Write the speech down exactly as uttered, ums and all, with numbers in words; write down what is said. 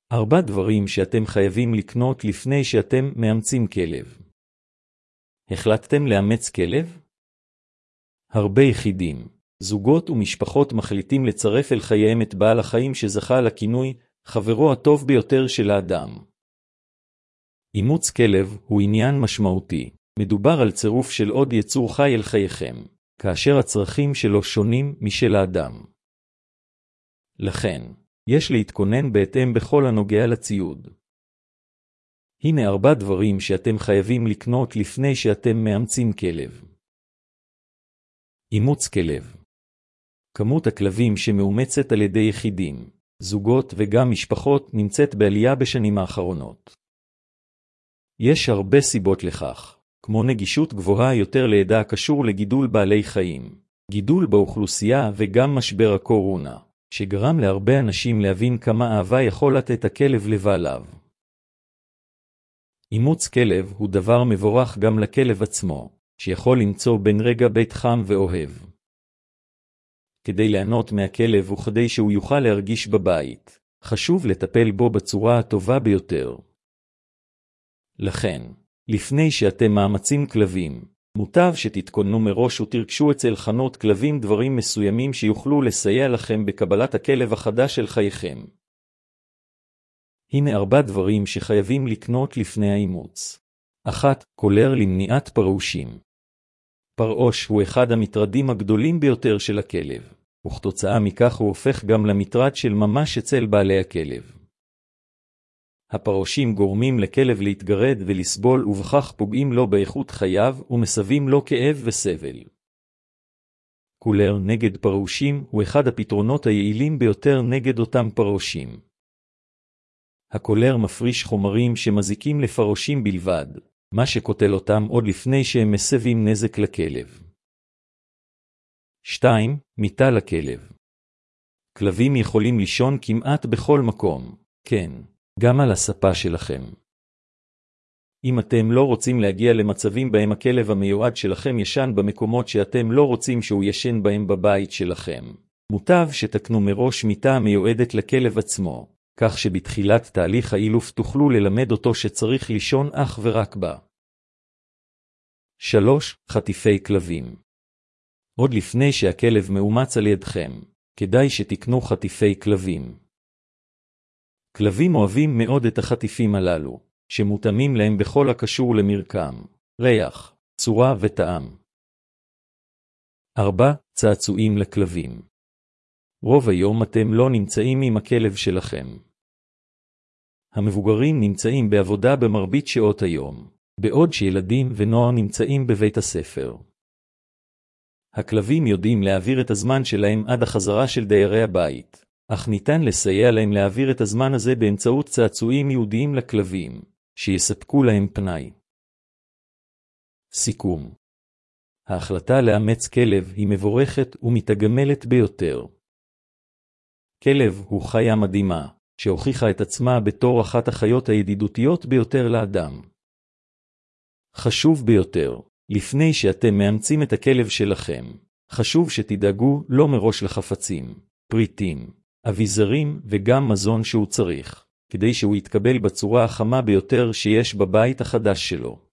ארבע דברים שאתם חייבים לקנות לפני שאתם מאמצים כלב. החלטתם לאמץ כלב? הרבה יחידים, זוגות ומשפחות מחליטים לצרף אל חייהם את בעל החיים שזכה לכינוי חברו הטוב ביותר של האדם. אימוץ כלב הוא עניין משמעותי. מדובר על צירוף של עוד יצור חי אל חייכם, כאשר הצרכים שלו שונים משל האדם. לכן, יש להתכונן בהתאם בכל הנוגע לציוד. הנה ארבע דברים שאתם חייבים לקנות לפני שאתם מאמצים כלב. אימוץ כלב. כמות הכלבים שמאומצת על ידי יחידים, זוגות וגם משפחות נמצאת בעלייה בשנים האחרונות. יש הרבה סיבות לכך, כמו נגישות גבוהה יותר לידע הקשור לגידול בעלי חיים, גידול באוכלוסייה וגם משבר הקורונה, שגרם להרבה אנשים להבין כמה אהבה יכול לתת הכלב לבעליו. אימוץ כלב הוא דבר מבורך גם לכלב עצמו, שיכול למצוא בין רגע בית חם ואוהב. כדי ליהנות מהכלב וכדי שהוא יוכל להרגיש בבית, חשוב לטפל בו בצורה הטובה ביותר. לכן, לפני שאתם מאמצים כלבים, מוטב שתתכוננו מראש ותרכשו אצל חנות כלבים דברים מסוימים שיוכלו לסייע לכם בקבלת הכלב החדש של חייכם. הנה ארבע דברים שחייבים לקנות לפני האימוץ. אחת, קולר למניעת פרעושים. פרעוש הוא אחד המטרדים הגדולים ביותר של הכלב, וכתוצאה מכך הוא הופך גם למטרד של ממש אצל בעלי הכלב. הפרעושים גורמים לכלב להתגרד ולסבול ובכך פוגעים לו באיכות חייו ומסבים לו כאב וסבל. קולר נגד פרעושים הוא אחד הפתרונות היעילים ביותר נגד אותם פרעושים. הקולר מפריש חומרים שמזיקים לפרעושים בלבד, מה שקוטל אותם עוד לפני שהם מסבים נזק לכלב. שתיים. מיטה לכלב. כלבים יכולים לישון כמעט בכל מקום, כן, גם על הספה שלכם. אם אתם לא רוצים להגיע למצבים בהם הכלב המיועד שלכם ישן במקומות שאתם לא רוצים שהוא ישן בהם בבית שלכם, מוטב שתקנו מראש מיטה המיועדת לכלב עצמו, כך שבתחילת תהליך האילוף תוכלו ללמד אותו שצריך לישון אך ורק בה. שלוש. חטיפי כלבים. עוד לפני שהכלב מאומץ על ידכם, כדאי שתקנו חטיפי כלבים. כלבים אוהבים מאוד את החטיפים הללו, שמותאמים להם בכל הקשור למרקם, ריח, צורה וטעם. ארבע. צעצועים לכלבים. רוב היום אתם לא נמצאים עם הכלב שלכם. המבוגרים נמצאים בעבודה במרבית שעות היום, בעוד שילדים ונוער נמצאים בבית הספר. הכלבים יודעים להעביר את הזמן שלהם עד החזרה של דיירי הבית, אך ניתן לסייע להם להעביר את הזמן הזה באמצעות צעצועים ייעודיים לכלבים, שיספקו להם פנאי. סיכום. ההחלטה לאמץ כלב היא מבורכת ומתגמלת ביותר. כלב הוא חיה מדהימה, שהוכיחה את עצמה בתור אחת החיות הידידותיות ביותר לאדם. חשוב ביותר, לפני שאתם מאמצים את הכלב שלכם, חשוב שתדאגו לא מראש לחפצים, פריטים, אביזרים וגם מזון שהוא צריך, כדי שהוא יתקבל בצורה החמה ביותר שיש בבית החדש שלו.